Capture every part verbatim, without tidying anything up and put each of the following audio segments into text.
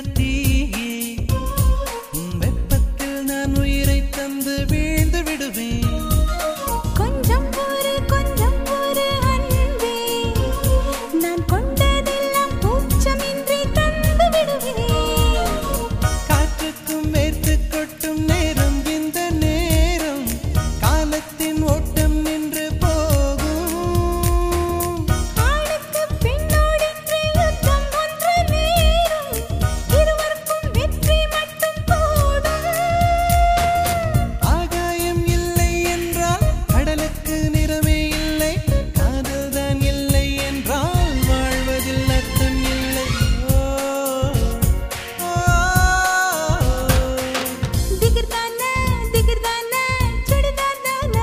தீயே உன் வெப்பத்தில் நான் உயிரை தந்து வீழ்ந்து விடுவேன். கொஞ்சம் ஒரு கொஞ்சம் ஒரு அன்பே நான் கொண்டதெல்லாம் பூச்சமின்றி தந்து விடுவேன். காற்றுக்கும் வேர்த்து கொட்டும் நேரம் இந்த நேரம் காலத்தின் ஓட்டம் நின்று போகும். ஆளுக்கு பின்னோடின்று யுத்தம் ஒன்று நேரும் இருவருக்கும் வெற்றி மட்டும் போடும். ஆகாயம் இல்லை என்றால் கடலுக்கு நிறமே இல்லை. காதல்தான் இல்லை என்றால் வாழ்வதில் அர்த்தம் இல்லை. ஓ, ஓ, திகிர்தான திகிர்தான சுடுதான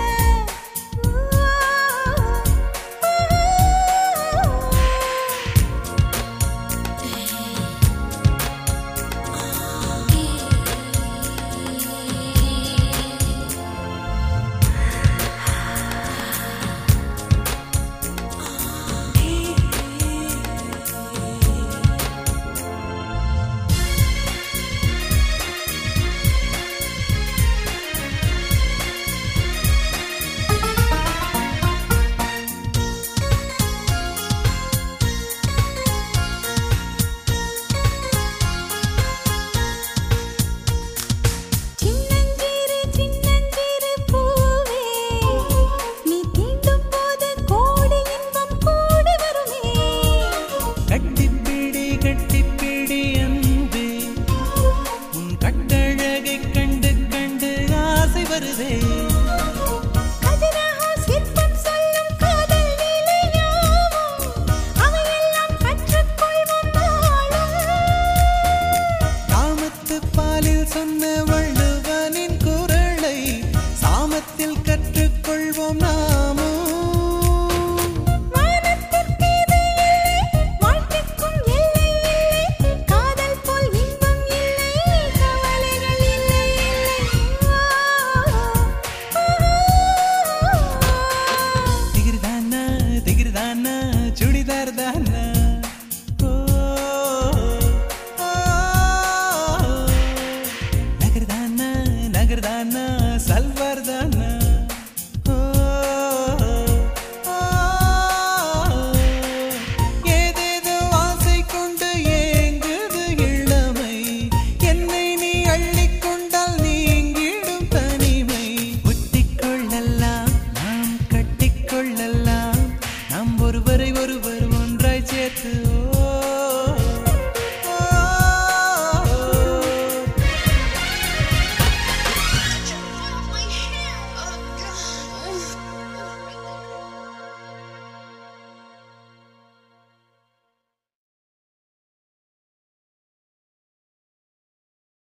சின்னஞ்சிறு சின்னஞ்சிறு பூவே நீ தீண்டும் போது கோடி இன்பம் கூடி வருமே. கட்டிப்பிடி கட்டிப்பிடி அன்பே உன் கட்டழகை கண்டு கண்டு ஆசை வருதே. கதிரஹா சிற்பம் சொல்லும் காதல் நிலையாவும் அவையெல்லாம் கற்றுக்கொள்வோம் நாளும். காமத்து பாலில் சொன்ன